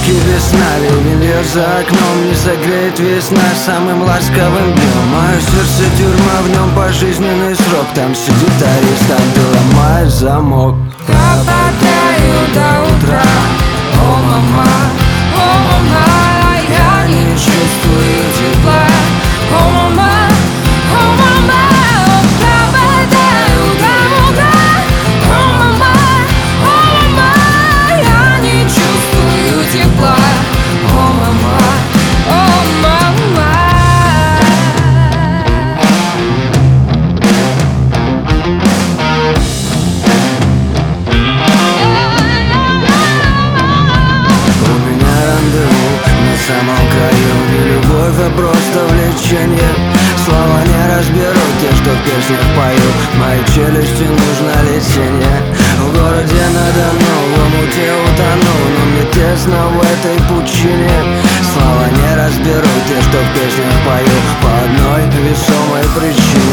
улыбки весна, ливень льет за окном, не согреет весна самым ласковым днем. Мое сердце тюрьма, в нем пожизненный срок, там сидит арестант и ломает замок. Пропадаю до утра, о мама, я не чувствую тепла, о мама, пропадаю до утра, о мама, я не чувствую тепла, о мама, о мама. На самом краю не любовь, а просто влечение. Слова не разберут те, что в песнях пою. Моей челюсти нужно лечение. В городе надо мной, в омуте утонул, но мне тесно в этой пучине. Слова не разберут те, что в песнях пою, по одной весомой причине.